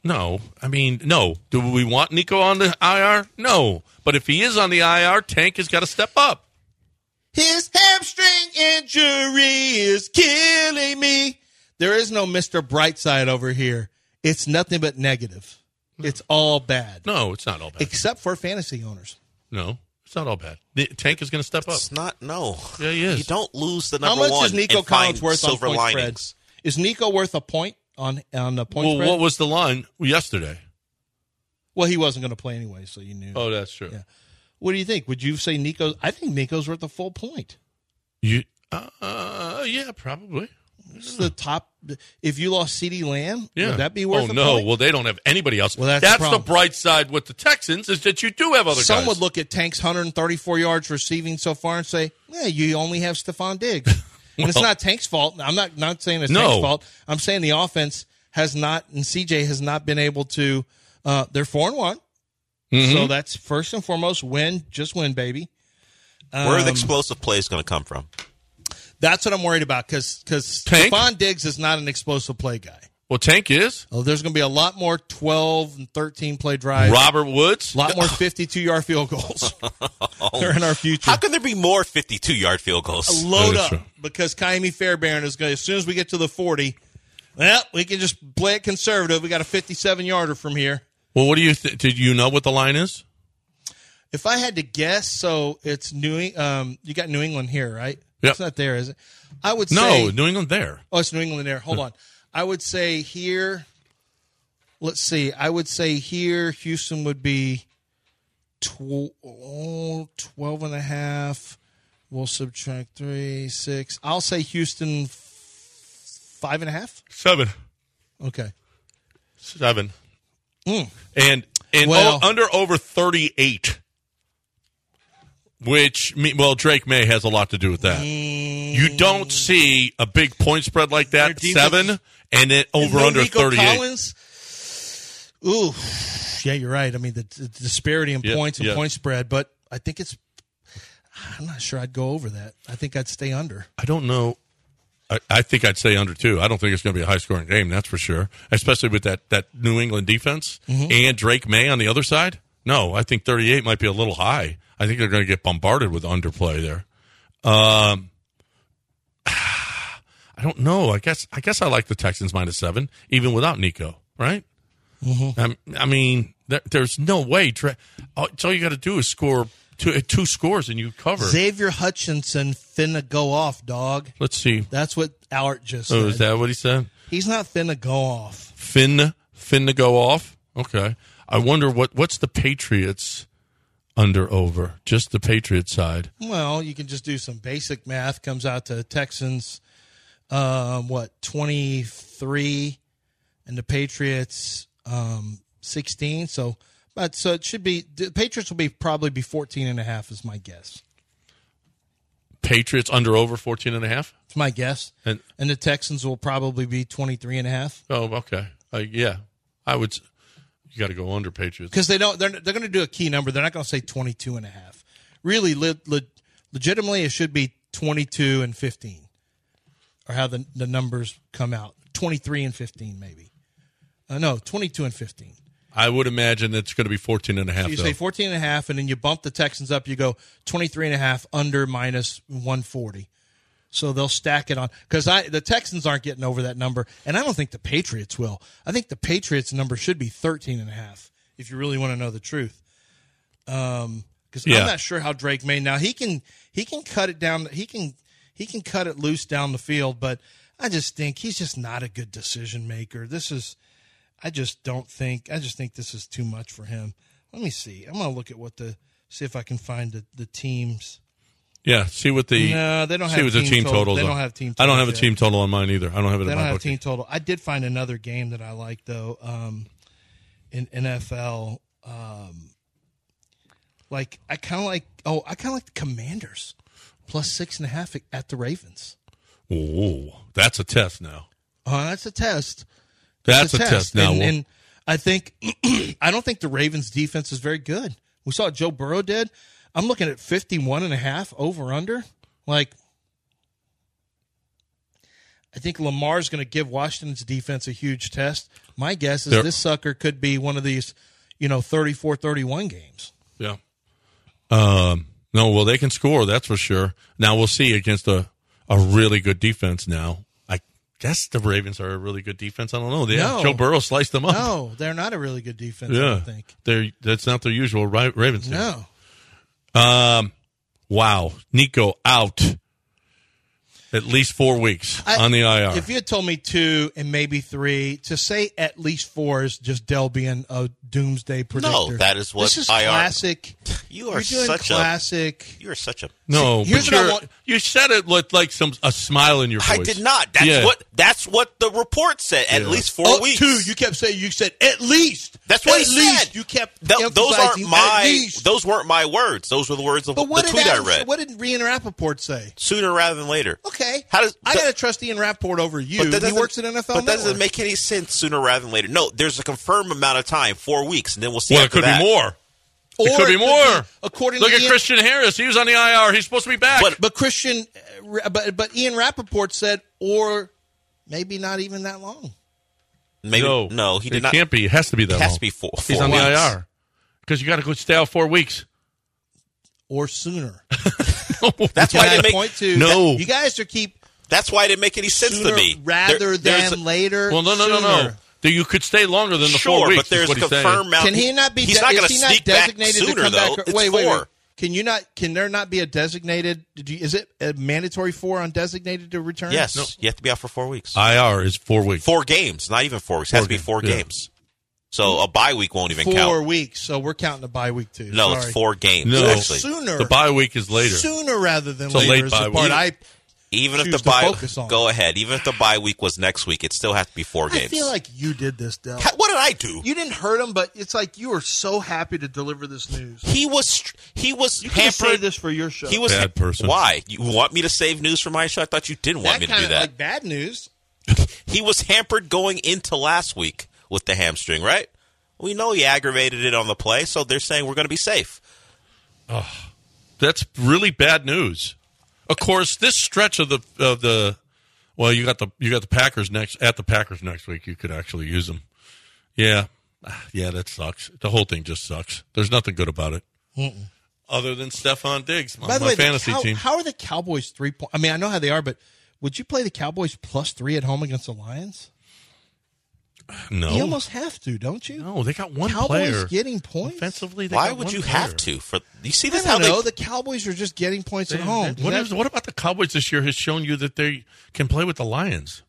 No. I mean, no. Do we want Nico on the I R? No. But if he is on the I R, Tank has got to step up. His hamstring injury is killing me. There is no Mister Brightside over here. It's nothing but negative. It's all bad. No, it's not all bad. Except for fantasy owners. No, it's not all bad. The Tank is going to step up. It's not, no. Yeah, he is. You don't lose the How number much one is Nico and find Collins worth on silver point linings. spread? Is Nico worth a point on, on the point Well, spread? what was the line yesterday? Well, he wasn't going to play anyway, so you knew. Oh, that's true. Yeah. What do you think? Would you say Nico? I think Nico's worth a full point. You, uh, uh, yeah, probably. It's the top. If you lost CeeDee Lamb, Yeah. would that be worth Oh, a no. point? Well, they don't have anybody else. Well, that's, that's the, the problem. bright side with the Texans is that you do have other Some guys. would look at Tank's one hundred thirty-four yards receiving so far and say, yeah, you only have Stephon Diggs. And it's Well- not Tank's fault. I'm not, not saying it's No. Tank's fault. I'm saying the offense has not, and C J has not been able to, uh, they're four and one. Mhm. So that's first and foremost win, just win, baby. Where are the Um, explosive plays going to come from? That's what I'm worried about because because Tank? Stephon Diggs is not an explosive play guy. Well, Tank is. Oh, there's going to be a lot more twelve and thirteen play drives. Robert Woods. A lot more fifty-two-yard field goals. They're in our future. How can there be more fifty-two-yard field goals? Load That is up true. because Kaimi Fairbairn is going to, as soon as we get to the forty, well, we can just play it conservative. We got a fifty-seven-yarder from here. Well, what do you th- did you know what the line is? If I had to guess, so it's New Eng- um you got New England here, right? Yep. It's not there, is it? I would No, say New England there. Oh, it's New England there. Hold on. I would say here, let's see. I would say here Houston would be tw- oh, twelve and a half. We'll subtract three, six. I'll say Houston f- five and a half. Seven. Okay. Seven. Mm. And and Well- o- under over thirty-eight. Which, me- well, Drake May has a lot to do with that. You don't see a big point spread like Their that, defense- seven, and then over no under Nico thirty-eight. Collins. Ooh, yeah, you're right. I mean, the, the disparity in Yep, points and yep. point spread, but I think it's. I'm not sure I'd go over that. I think I'd stay under. I don't know. I, I think I'd say under two. I don't think it's going to be a high scoring game, that's for sure. Especially with that, that New England defense Mm-hmm. and Drake May on the other side. No, I think thirty-eight might be a little high. I think they're going to get bombarded with underplay there. Um, I don't know. I guess I guess I like the Texans minus seven, even without Nico, right? Mm-hmm. Um, I mean, there, there's no way. Dra- all, it's all you got to do is score two, two scores and you cover. Xavier Hutchinson finna go off, dog. Let's see. That's what Allert just said. Oh, is that what he said? He's not finna go off. Finn, Finn to go off. Okay. I wonder what what's the Patriots under over? Just the Patriots side. Well, you can just do some basic math. Comes out to Texans, um, what, twenty-three, and the Patriots um, sixteen. So, but so it should be the Patriots will be probably be fourteen and a half is my guess. Patriots under over fourteen and a half. It's my guess. And And the Texans will probably be twenty-three and a half. oh, okay. Uh, yeah, I would. s- You got to go under Patriots. Because they don't, they're, they're going to do a key number. They're not going to say twenty-two and a half. Really, le, le, legitimately, it should be twenty-two and fifteen, or how the the numbers come out. twenty-three and fifteen, maybe. Uh, no, twenty-two and fifteen. I would imagine it's going to be fourteen and a half. So you though. say fourteen and a half, and then you bump the Texans up. You go twenty-three and a half under minus one forty. So they'll stack it on because I the Texans aren't getting over that number, and I don't think the Patriots will. I think the Patriots number should be thirteen and a half. If you really want to know the truth, um, because Yeah. I'm not sure how Drake may now he can he can cut it down. He can he can cut it loose down the field, but I just think he's just not a good decision maker. This is I just don't think I just think this is too much for him. Let me see. I'm gonna look at what the see if I can find the, the teams. Yeah, see what the No, they don't see have what the team team total- totals they are. don't have team I don't totals have a yet. team total on mine either. I don't have it They in don't my have bookie. team total. I did find another game that I like though. Um, in N F L, um, like I kind of like. Oh, I kind of like the Commanders plus six and a half at the Ravens. Oh, that's a test now. Oh, that's a test. That's a test now. And, Well- and I think I don't think the Ravens defense is very good. We saw what Joe Burrow did. I'm looking at fifty-one and a half over under. Like, I think Lamar's going to give Washington's defense a huge test. My guess is They're, this sucker could be one of these, you know, thirty-four thirty-one games. Yeah. Um, no, well, they can score, that's for sure. Now we'll see against a, a really good defense now. I guess the Ravens are a really good defense. I don't know. They, no. Joe Burrow sliced them up. No, they're not a really good defense, yeah. I don't think. They're, that's not their usual Ravens team. No. Um, wow. Nico out. At least four weeks I, on the I R. If you had told me two and maybe three, to say at least four is just Dell being a doomsday predictor. No, that is what this is I R. Classic. You are You're doing such classic. a. You are such a. No, Here's but what I you're, want- you said it with like some a smile in your voice. I did not. That's Yeah. what. That's what the report said. At Yeah. least four Oh, weeks. two. You kept saying. You said at least. That's what at he least. said. You kept. Th- those aren't emphasizing at my. least. Those weren't my words. Those were the words of But what the did tweet Adam, I read. What did Ian Rappaport say? Sooner rather than later. Okay. How does I the- got to trust Ian Rappaport over you? But that He doesn't- works at N F L But that Network. doesn't make any sense. Sooner rather than later. No, there's a confirmed amount of time, four weeks, and then we'll see. Well, it after could that. be more. Or it could be more. according Look to at Ian, Christian Harris. He was on the I R. He's supposed to be back. But- But Christian, uh, but but Ian Rappaport said, or maybe not even that long. Maybe no, no, he did it not. can't be. It has to be that It has long. to be four. He's four on weeks. the I R because you got to go stay out four weeks. Or sooner. That's Can why I I didn't make. point to No. You guys are keep That's why it didn't make any sense sooner to me. rather There- there's than a- later. Well, no, no, no, no. sooner. That you could stay longer than the Sure, four weeks. but there's is what he's saying. confirmed amount. Can he not be? He's de- not going is to he not sneak back designated sooner to come though. back? It's wait, wait, four. wait. Can you not? Can there not be a designated? Did you, is it a mandatory four on designated to return? Yes, No. you have to be out for four weeks. I R is four weeks. Four games, not even four weeks. It has Four to be games, four yeah. games. So a bye week won't even Four count. weeks. So we're counting a bye week too. No, Sorry. it's four games. No, actually. Sooner. The bye week is later. Sooner rather than It's a later late is bye the part week. I. Even if choose the to bye, focus on. go ahead. Even if the bye week was next week, it still has to be four I games. feel like you did this, Del. How- what did I do? You didn't hurt him, but it's like you were so happy to deliver this news. He was he was You could have hampered. saved this for your show. He was Bad person. Why? You want me to save news for my show? I thought you didn't want that me to kind do of that. like bad news. He was hampered going into last week with the hamstring, right? We know he aggravated it on the play, so they're saying we're going to be safe. That's really bad news. Of course, this stretch of the of the well, you got the you got the Packers next at the Packers next week. You could actually use them. Yeah, yeah, that sucks. The whole thing just sucks. There's nothing good about it, Mm-mm. other than Stephon Diggs on By the my way, the fantasy Cow- team. how are the Cowboys three point? I mean, I know how they are, but would you play the Cowboys plus three at home against the Lions? No, You almost have to, don't you? no, they got one Cowboys player getting points. offensively. They Why got would one you player. have to? For you see I this don't how know. they The Cowboys are just getting points They- at home. they- what, Does is, that- what about the Cowboys this year has shown you that they can play with the Lions?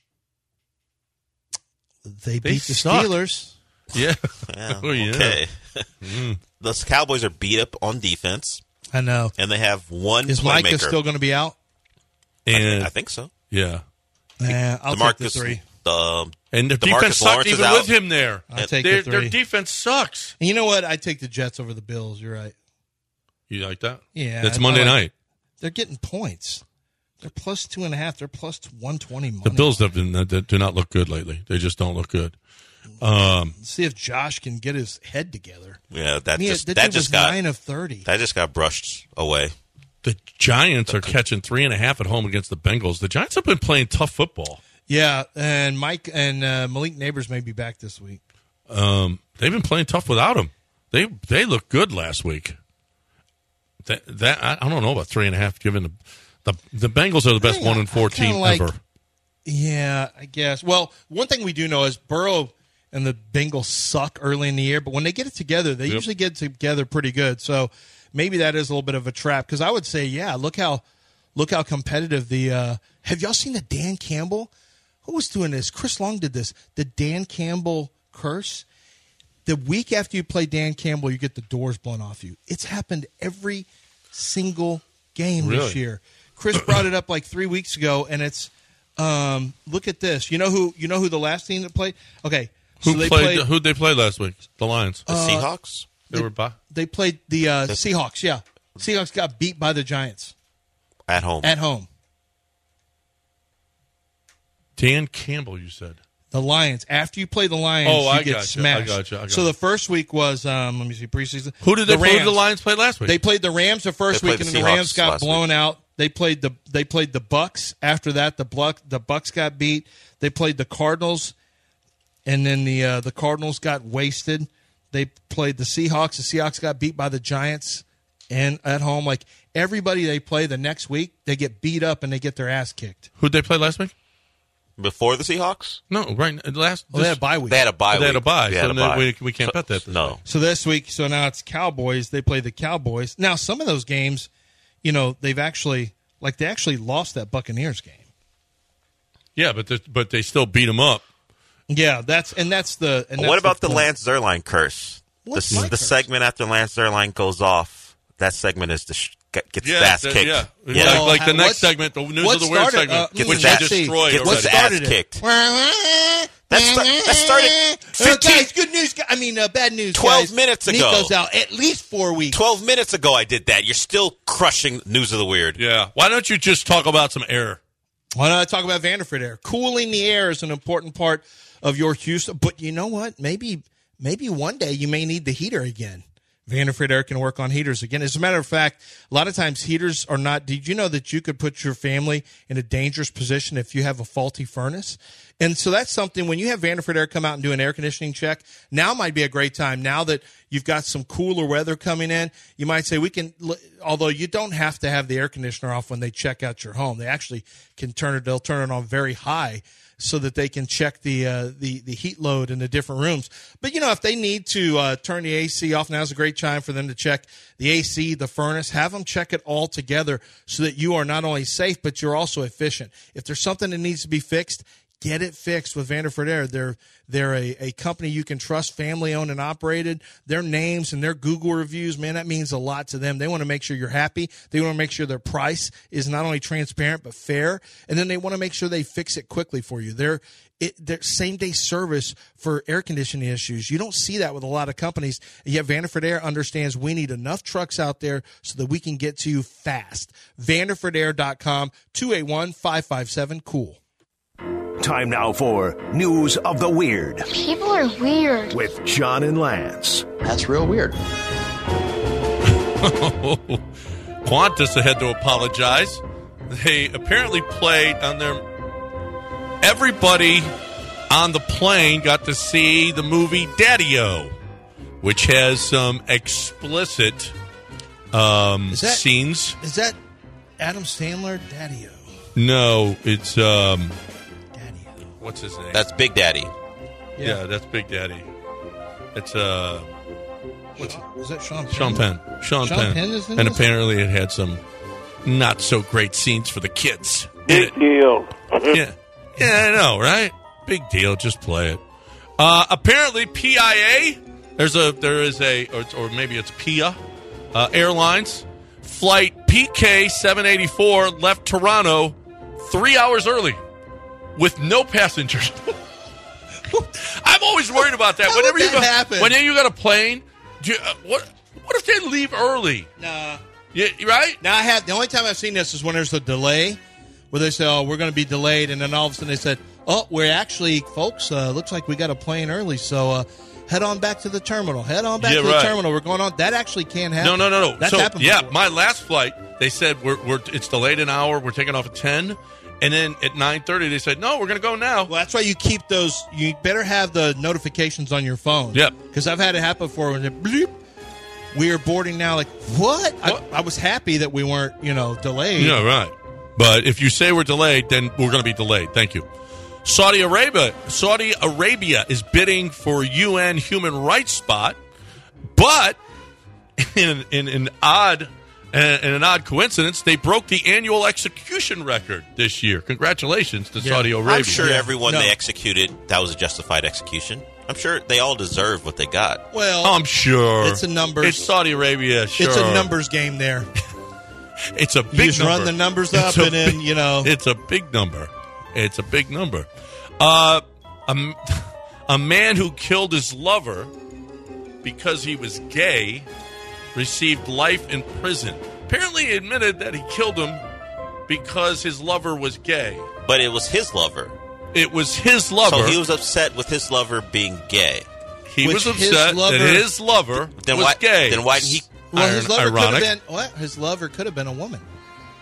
they they beat the suck. Steelers. Yeah. Yeah, Oh, yeah. okay. The Cowboys are beat up on defense, I know. and they have one Is playmaker. Micah still going to be out? And I think so. yeah, Nah, I'll DeMarcus, take the three. The, and the DeMarcus defense Lawrence sucked is even out. with him there. I'll take their, the three. their defense sucks. And you know what? I take the Jets over the Bills. You're right. You like that? Yeah, That's I- Monday I like- night. They're getting points. They're plus two and a half. They're plus one twenty money. The Bills have been, uh, do not look good lately. They just don't look good. Um, See if Josh can get his head together. yeah, that Yeah, just that that dude just was got nine of thirty. that just got brushed away. the Giants are catching three and a half at home against the Bengals. The Giants have been playing tough football. Yeah, and Mike and uh, Malik Neighbors may be back this week. Um, they've been playing tough without him. They they looked good last week. That, that I, I don't know about three and a half. Given the the, the Bengals are the best Yeah, one and four I kinda team like- ever. Yeah, I guess. Well, one thing we do know is Burrow and the Bengals suck early in the year, but when they get it together, they Yep. usually get together pretty good. So maybe that is a little bit of a trap. Because I would say, yeah, look how look how competitive the. Uh, have y'all seen the Dan Campbell? Who was doing this? Chris Long did this. The Dan Campbell curse. The week after you play Dan Campbell, you get the doors blown off you. It's happened every single game Really? this year. Chris brought it up like three weeks ago, and it's um, look at this. You know who? You know who the last team that played? Okay, so Who they played? played. Who'd they play last week? The Lions. The Uh, Seahawks. they were by They played the uh, Seahawks. Yeah, Seahawks got beat by the Giants At home. at home. Dan Campbell. You said. The Lions. After you play the Lions, Oh, you I get gotcha. I smashed. gotcha. I gotcha. So the first week was um, let me see preseason. Who did they the play? Who Rams. did the Lions play last week? They played the Rams the first They week, played and the the Rams Seahawks got last blown week. out They played the they played the Bucks. After that, the Buck the Bucks got beat. They played the Cardinals, and then the uh, the Cardinals got wasted. They played the Seahawks. The Seahawks got beat by the Giants, and at home, like everybody they play the next week, they get beat up and they get their ass kicked. Who'd they play last week? Before the Seahawks? No, right last. Oh, they had a bye week. They had a bye. They had a bye. They had so a bye. We, we can't so, bet that. This no. week. So this week, so now it's Cowboys. They play the Cowboys. Now some of those games, you know, they've actually like they actually lost that Buccaneers game. Yeah, but the, but they still beat them up. Yeah, that's and that's the. And that's what about the, the Lance Zierlein curse? What's The, my the curse? segment after Lance Zierlein goes off. That segment is the sh- gets Yeah, his ass the- kicked. yeah. Yeah. Like, like the What's- next segment, the news what of the weird started, segment, uh, gets Which destroyed that- destroyed. gets already. his ass started it? kicked. That, sta- that started fifteen guys, good news. gu- I mean, uh, bad news. twelve guys. minutes ago. Nico's out at least four weeks. twelve minutes ago I did that. You're still crushing news of the weird. Yeah. Why don't you just talk about some air? Why don't I talk about Vanderford Air? Cooling the air is an important part of your Houston. But you know what? Maybe maybe one day you may need the heater again. Vanderford Air can work on heaters again. As a matter of fact, a lot of times heaters are not. Did you know that you could put your family in a dangerous position if you have a faulty furnace? And so that's something when you have Vanderford Air come out and do an air conditioning check, now might be a great time. Now that you've got some cooler weather coming in, you might say we can, although you don't have to have the air conditioner off when they check out your home. They actually can turn it, they'll turn it on very high so that they can check the uh, the the heat load in the different rooms. But, you know, if they need to uh, turn the A C off, now's a great time for them to check the A C, the furnace. Have them check it all together so that you are not only safe, but you're also efficient. If there's something that needs to be fixed, get it fixed with Vanderford Air. They're they're a, a company you can trust, family-owned and operated. Their names and their Google reviews, man, that means a lot to them. They want to make sure you're happy. They want to make sure their price is not only transparent but fair. And then they want to make sure they fix it quickly for you. They're it, they're same-day service for air conditioning issues. You don't see that with a lot of companies. And yet Vanderford Air understands we need enough trucks out there so that we can get to you fast. Vanderford Air dot com, two eight one, five five seven, cool. Time now for News of the Weird People are weird. with John and Lance. That's real weird. Qantas had to apologize. They apparently played on their. Everybody on the plane got to see the movie Daddy-O, which has some explicit um, Is that- scenes. Is that Adam Sandler, Daddy-O? No, it's um, Daddy-O. what's his name? That's Big Daddy. yeah. that's Big Daddy. It's uh, What's, is that Sean Penn? Sean Penn. Sean, Sean Penn. Penn is in and this? apparently it had some not so great scenes for the kids. Big deal. yeah, yeah, I know, right? Big deal. Just play it. Uh, apparently, P I A. There's a there is a or, or maybe it's P I A uh, Airlines flight P K seven eighty-four left Toronto three hours early with no passengers. I'm always worried about that. How Whenever would you that go, happen? whenever you got a plane, do you, uh, what what if they leave early? Nah. Yeah, right? Now I have the only time I've seen this is when there's a delay, where they say, "Oh, we're going to be delayed," and then all of a sudden they said, "Oh, we're actually, folks, uh, looks like we got a plane early, so uh, head on back to the terminal. Head on back Yeah, to the right. terminal. We're going on." That actually can happen. No, no, no, no. That's so, happened yeah, before. my last flight, they said we're, we're it's delayed an hour. We're taking off at ten, and then at nine thirty they said no, we're going to go now. Well, that's why you keep those. You better have the notifications on your phone. Yep. Because I've had it happen before. When it bleep, we are boarding now. Like what? What? I, I was happy that we weren't, you know, delayed. Yeah, right. But if you say we're delayed, then we're going to be delayed. Thank you. Saudi Arabia, Saudi Arabia is bidding for U N human rights spot, but in, in an odd in an odd coincidence, they broke the annual execution record this year. Congratulations to Yeah. Saudi Arabia. I'm sure Yeah. everyone No. they executed, that was a justified execution. I'm sure they all deserve what they got. Well, I'm sure It's a numbers- It's Saudi Arabia. Sure, it's a numbers game there. It's a big You just number. run the numbers It's up, a and then big- you know. It's a big number. It's a big number. Uh, a, a man who killed his lover because he was gay received life in prison. Apparently, he admitted that he killed him because his lover was gay. But it was his lover. It was his lover. So he was upset with his lover being gay. He Which was his upset lover- that his lover Then was why, gay. Then why didn't he... Well, his Iron- lover could ironic. have been what? His lover could have been a woman.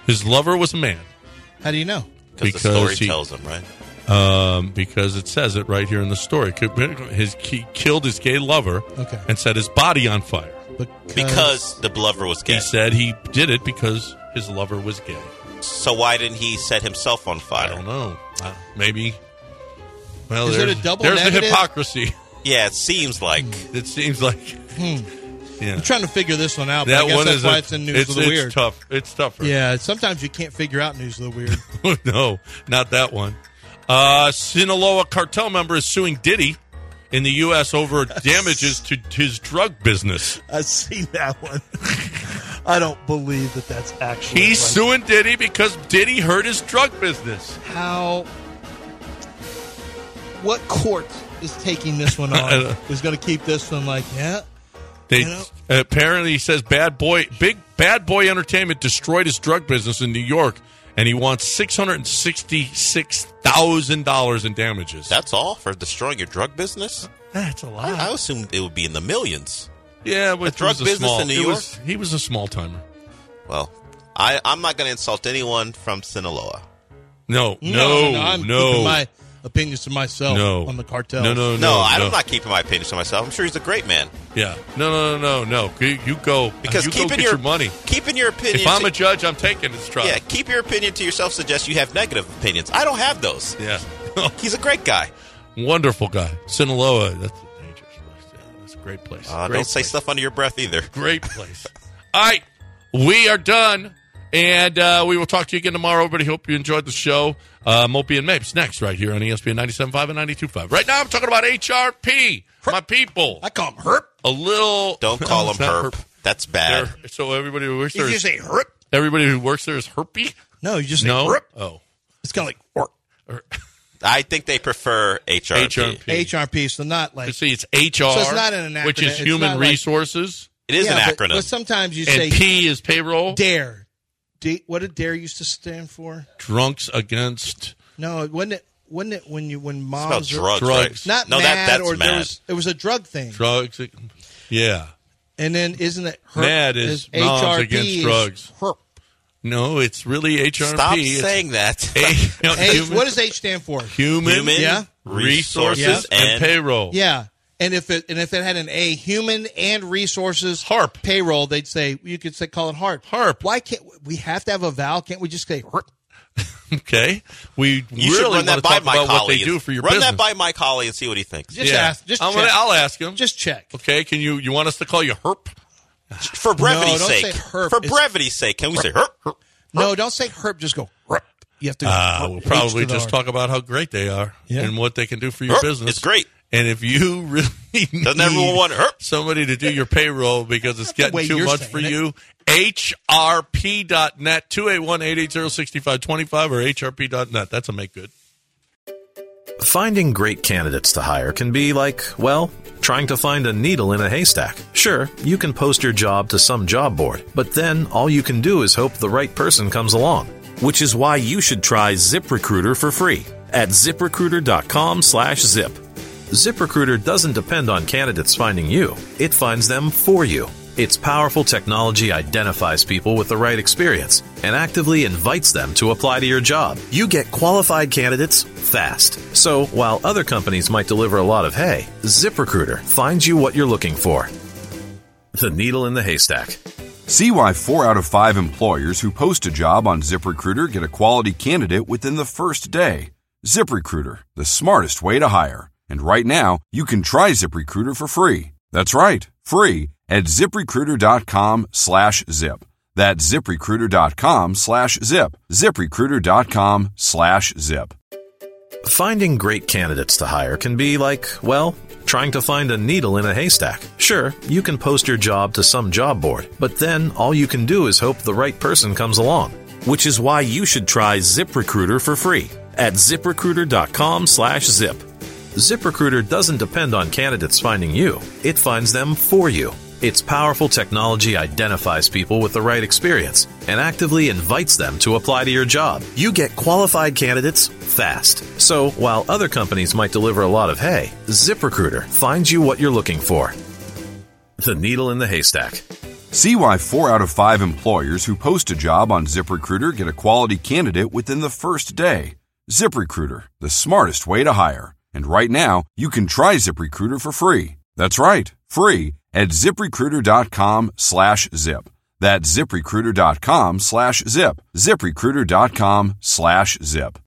His lover was a man. How do you know? Because the story he, tells him, right? Um, because it says it right here in the story. His, he killed his gay lover okay. and set his body on fire. Because, because the lover was gay. He said he did it because his lover was gay. So why didn't he set himself on fire? I don't know. Uh, maybe. Well, Is there's, it a double there's negative? the hypocrisy. Yeah, it seems like. It seems like. Hmm. Yeah. I'm trying to figure this one out. But that I guess one that's is why a, it's in News it's, of the it's Weird. Tough. It's tougher. Yeah, sometimes you can't figure out News of the Weird. No, not that one. Uh, Sinaloa cartel member is suing Diddy in the U S over damages to his drug business. I've seen that one. I don't believe that that's actually. He's right. suing Diddy because Diddy hurt his drug business. How? What court is taking this one on? Is going to keep this one like, yeah? They you know? apparently he says Bad Boy, big Bad Boy Entertainment destroyed his drug business in New York, and he wants six hundred sixty-six thousand dollars in damages. That's all for destroying your drug business? That's a lot. I, I assumed it would be in the millions. Yeah, but the drug business small, in New York. Was, he was a small timer. Well, I, I'm not going to insult anyone from Sinaloa. No, no, no. no I'm no. keeping my opinions to myself no. on the cartel. No, no, no. No, I'm no. not keeping my opinions to myself. I'm sure he's a great man. Yeah. No, no, no, no, no. You, you go. Because you keeping go get your, your money. Keeping your opinion. If I'm to, a judge, I'm taking this trial. Yeah, keep your opinion to yourself suggests you have negative opinions. I don't have those. Yeah. He's a great guy. Wonderful guy. Sinaloa. That's a dangerous place. Yeah, that's a great place. Uh, great don't say place. stuff under your breath either. Great place. All right. We are done. And uh, we will talk to you again tomorrow. Everybody, hope you enjoyed the show. Uh, Mopey and Mapes next right here on E S P N ninety-seven point five and ninety-two point five. Right now I'm talking about H R P. My people. I call him Herp. A little. Don't call him Herp. Herp. That's bad. They're, so everybody who works there. Did you is, say Herp? Everybody who works there is Herpy? No, you just say no? Herp. Oh. It's kind of like Herp. I think they prefer H R P. H R P. H R P, so not like. You see, it's H R, so it's not an acronym. which is It's Human like, Resources. It is yeah, an but, acronym. But sometimes you and say. P is payroll. DARE. D- what did DARE used to stand for? Drunks Against. No, wasn't it? Wasn't it when you when moms it's about drugs, drugs. right? not no, mad that, that's or mad. there was it was a drug thing. Drugs. Yeah. And then isn't it herp, Mad is moms H R P against is drugs. Herp. No, it's really H R P. Stop It's saying that. A, no, H, human, what does H stand for? Human, Human Yeah. Resources Resources and, and- Payroll. Yeah. And if it and if it had an A, human and resources Harp. payroll, they'd say you could say call it harp. Harp. Why can't we have to have a vowel? Can't we just say herp? Okay. We You really should run want that to by talk Mike about what Holly. they do for your run business. that by Mike Holly and see what he thinks. Just yeah. ask. Just I'm check. gonna, I'll ask him. Just check. Okay. Can you you want us to call you Herp? For brevity's No, don't sake. say herp. For It's- brevity's sake, can we say herp? herp? No, don't say herp. Just go herp. You have to. Uh, we'll probably H to the just R. talk about how great they are Yeah. and what they can do for your Herp. business. It's great. And if you really need Doesn't everyone want herp? somebody to do your payroll because it's That's the getting way too you're much saying for it. you, H R P dot net, two eight one, eight eight zero, six five two five or H R P dot net. That's a make good. Finding great candidates to hire can be like, well, trying to find a needle in a haystack. Sure, you can post your job to some job board, but then all you can do is hope the right person comes along. Which is why you should try ZipRecruiter for free at ZipRecruiter.com slash zip. ZipRecruiter doesn't depend on candidates finding you. It finds them for you. Its powerful technology identifies people with the right experience and actively invites them to apply to your job. You get qualified candidates fast. So while other companies might deliver a lot of hay, ZipRecruiter finds you what you're looking for. The needle in the haystack. See why four out of five employers who post a job on ZipRecruiter get a quality candidate within the first day. ZipRecruiter, the smartest way to hire. And right now, you can try ZipRecruiter for free. That's right, free at ZipRecruiter.com slash zip. That's ZipRecruiter.com slash zip. ZipRecruiter.com slash zip. Finding great candidates to hire can be like, well, trying to find a needle in a haystack. Sure, you can post your job to some job board, but then all you can do is hope the right person comes along. Which is why you should try ZipRecruiter for free at ZipRecruiter.com slash zip. ZipRecruiter doesn't depend on candidates finding you. It finds them for you. Its powerful technology identifies people with the right experience and actively invites them to apply to your job. You get qualified candidates fast. So while other companies might deliver a lot of hay, ZipRecruiter finds you what you're looking for. The needle in the haystack. See why four out of five employers who post a job on ZipRecruiter get a quality candidate within the first day. ZipRecruiter, the smartest way to hire. And right now, you can try ZipRecruiter for free. That's right, free at ZipRecruiter.com slash zip. That's ZipRecruiter.com slash zip. ZipRecruiter.com slash zip.